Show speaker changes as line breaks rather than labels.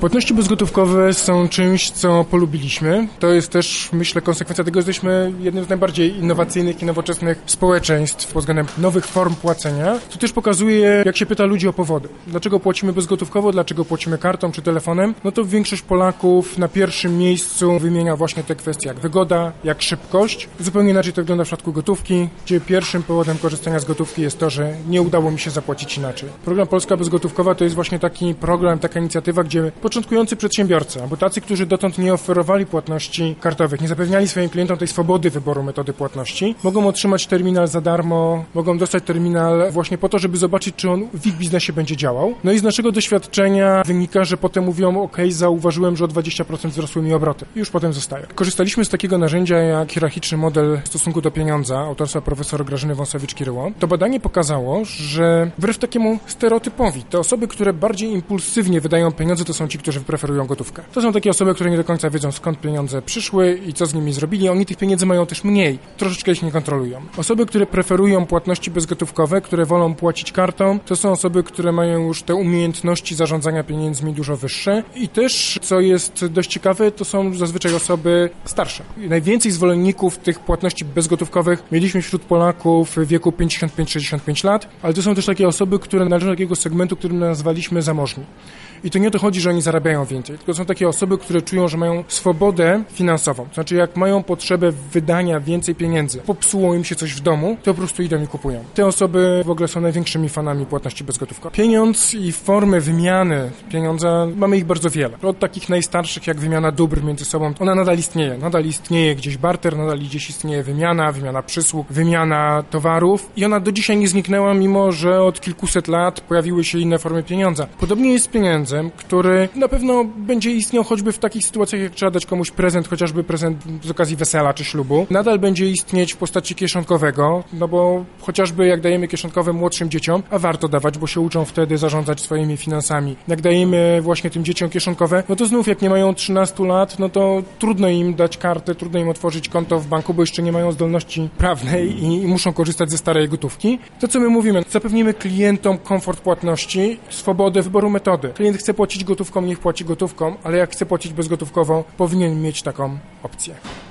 Płatności bezgotówkowe są czymś, co polubiliśmy. To jest też, myślę, konsekwencja tego, że jesteśmy jednym z najbardziej innowacyjnych i nowoczesnych społeczeństw pod względem nowych form płacenia. To też pokazuje, jak się pyta ludzi o powody. Dlaczego płacimy bezgotówkowo, dlaczego płacimy kartą czy telefonem? No to większość Polaków na pierwszym miejscu wymienia właśnie te kwestie jak wygoda, jak szybkość. Zupełnie inaczej to wygląda w przypadku gotówki, gdzie pierwszym powodem korzystania z gotówki jest to, że nie udało mi się zapłacić inaczej. Program Polska Bezgotówkowa to jest właśnie taki program, taka inicjatywa, gdzie początkujący przedsiębiorcy, albo tacy, którzy dotąd nie oferowali płatności kartowych, nie zapewniali swoim klientom tej swobody wyboru metody płatności, mogą otrzymać terminal za darmo, mogą dostać terminal właśnie po to, żeby zobaczyć, czy on w ich biznesie będzie działał. No i z naszego doświadczenia wynika, że potem mówią, ok, zauważyłem, że o 20% wzrosły mi obroty. I już potem zostaje. Korzystaliśmy z takiego narzędzia jak hierarchiczny model w stosunku do pieniądza autorstwa profesor Grażyny Wąsowicz-Kiryło. To badanie pokazało, że wbrew takiemu stereotypowi, te osoby, które bardziej impulsywnie wydają pieniądze, to są ci, którzy preferują gotówkę. To są takie osoby, które nie do końca wiedzą, skąd pieniądze przyszły i co z nimi zrobili. Oni tych pieniędzy mają też mniej. Troszeczkę ich nie kontrolują. Osoby, które preferują płatności bezgotówkowe, które wolą płacić kartą, to są osoby, które mają już te umiejętności zarządzania pieniędzmi dużo wyższe. I też, co jest dość ciekawe, to są zazwyczaj osoby starsze. Najwięcej zwolenników tych płatności bezgotówkowych mieliśmy wśród Polaków w wieku 55-65 lat, ale to są też takie osoby, które należą do takiego segmentu, którym nazwaliśmy zamożni. I to nie o to chodzi, że oni zarabiają więcej, tylko są takie osoby, które czują, że mają swobodę finansową. To znaczy, jak mają potrzebę wydania więcej pieniędzy, popsuło im się coś w domu, to po prostu idą i kupują. Te osoby w ogóle są największymi fanami płatności bezgotówkowej. Pieniądz i formy wymiany pieniądza, mamy ich bardzo wiele. Od takich najstarszych, jak wymiana dóbr między sobą, ona nadal istnieje. Nadal istnieje gdzieś barter, nadal gdzieś istnieje wymiana przysług, wymiana towarów i ona do dzisiaj nie zniknęła, mimo że od kilkuset lat pojawiły się inne formy pieniądza. Podobnie jest z pieniędzem, który na pewno będzie istniał choćby w takich sytuacjach, jak trzeba dać komuś prezent, chociażby prezent z okazji wesela czy ślubu. Nadal będzie istnieć w postaci kieszonkowego, no bo chociażby jak dajemy kieszonkowe młodszym dzieciom, a warto dawać, bo się uczą wtedy zarządzać swoimi finansami. Jak dajemy właśnie tym dzieciom kieszonkowe, no to znów jak nie mają 13 lat, no to trudno im dać kartę, trudno im otworzyć konto w banku, bo jeszcze nie mają zdolności prawnej i muszą korzystać ze starej gotówki. To co my mówimy? Zapewnimy klientom komfort płatności, swobodę wyboru metody. Klient chce płacić gotówką, niech płaci gotówką, ale jak chce płacić bezgotówkowo, powinien mieć taką opcję.